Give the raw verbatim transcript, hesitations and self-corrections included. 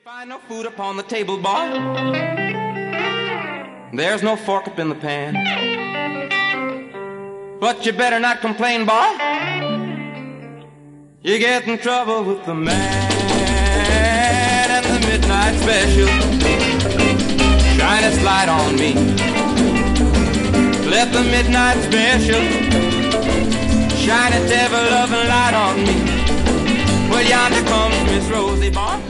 Find no food upon the table, boy. There's no fork up in the pan. But you better not complain, boy. You get in trouble with the man and the midnight special. Shine its light on me. Let the midnight special shine its ever-loving light on me. Well, yonder comes Miss Rosie, boy.